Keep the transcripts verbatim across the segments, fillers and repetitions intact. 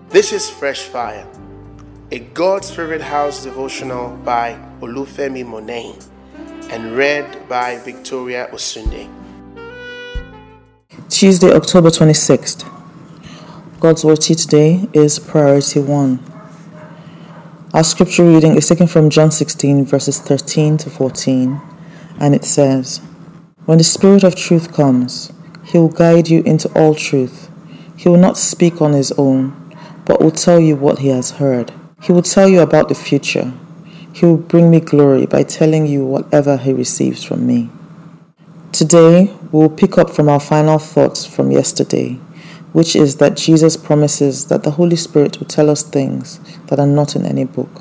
This is Fresh Fire, a God's Favorite House devotional by Olufemi Monain and read by Victoria Osunde. Tuesday, October twenty-sixth. God's word today is priority one. Our scripture reading is taken from John sixteen, verses thirteen to fourteen, and it says, "When the Spirit of truth comes, he will guide you into all truth. He will not speak on his own, but will tell you what he has heard. He will tell you about the future. He will bring me glory by telling you whatever he receives from me." Today, we will pick up from our final thoughts from yesterday, which is that Jesus promises that the Holy Spirit will tell us things that are not in any book.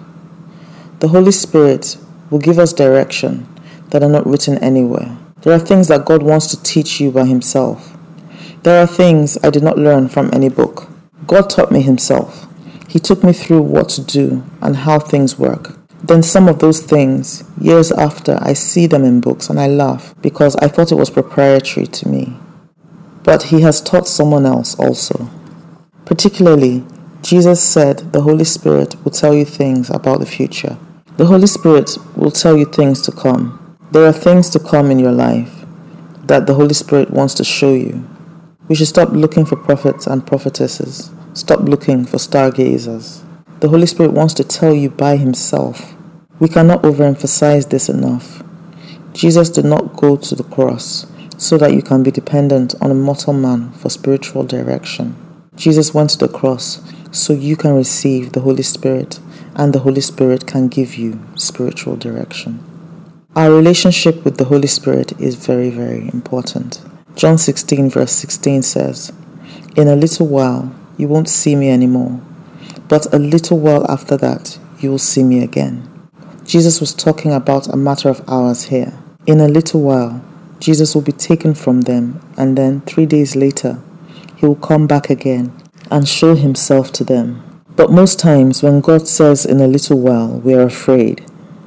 The Holy Spirit will give us direction that are not written anywhere. There are things that God wants to teach you by himself. There are things I did not learn from any book. God taught me himself. He took me through what to do and how things work. Then some of those things, years after, I see them in books and I laugh because I thought it was proprietary to me. But he has taught someone else also. Particularly, Jesus said the Holy Spirit will tell you things about the future. The Holy Spirit will tell you things to come. There are things to come in your life that the Holy Spirit wants to show you. We should stop looking for prophets and prophetesses. Stop looking for stargazers. The Holy Spirit wants to tell you by himself. We cannot overemphasize this enough. Jesus did not go to the cross so that you can be dependent on a mortal man for spiritual direction. Jesus went to the cross so you can receive the Holy Spirit, and the Holy Spirit can give you spiritual direction. Our relationship with the Holy Spirit is very, very important. John sixteen verse sixteen says, "In a little while you won't see me anymore, but a little while after that you will see me again." Jesus was talking about a matter of hours here. In a little while, Jesus will be taken from them, and then three days later, he will come back again and show himself to them. But most times when God says in a little while, we are afraid.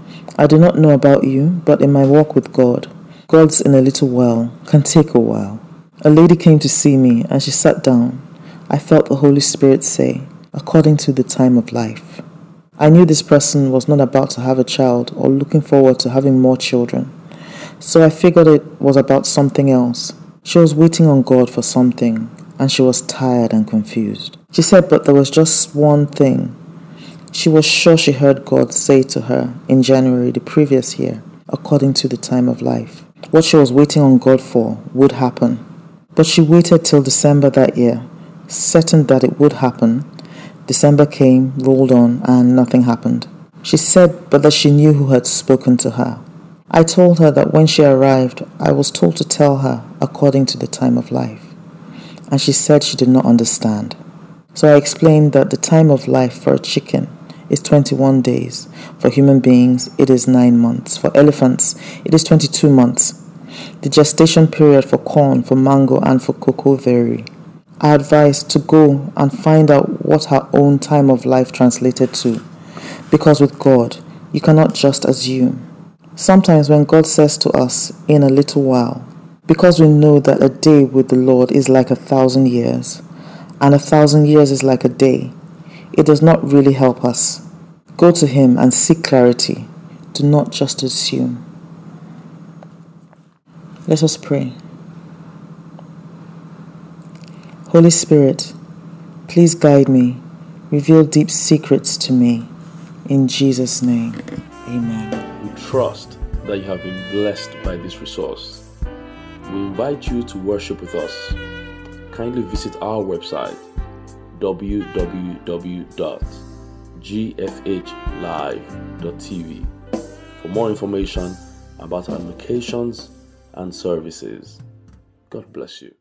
I do not know about you, but in my walk with God, God's in a little while can take a while. A lady came to see me and she sat down. I felt the Holy Spirit say, "According to the time of life." I knew this person was not about to have a child or looking forward to having more children. So I figured it was about something else. She was waiting on God for something, and she was tired and confused. She said, but there was just one thing. She was sure she heard God say to her in January the previous year, according to the time of life. What she was waiting on God for would happen. But she waited till December that year, certain that it would happen. December came, rolled on, and nothing happened. She said, but that she knew who had spoken to her. I told her that when she arrived, I was told to tell her according to the time of life. And she said she did not understand. So I explained that the time of life for a chicken is twenty-one days. For human beings, it is nine months. For elephants, it is twenty-two months. The gestation period for corn, for mango, and for cocoa vary. I advised to go and find out what her own time of life translated to. Because with God, you cannot just assume. Sometimes when God says to us, in a little while, because we know that a day with the Lord is like a thousand years, and a thousand years is like a day, it does not really help us. Go to him and seek clarity. Do not just assume. Let us pray. Holy Spirit, please guide me. Reveal deep secrets to me. In Jesus' name, amen. We trust that you have been blessed by this resource. We invite you to worship with us. Kindly visit our website w w w dot g f h live dot t v for more information about our locations and services. God bless you.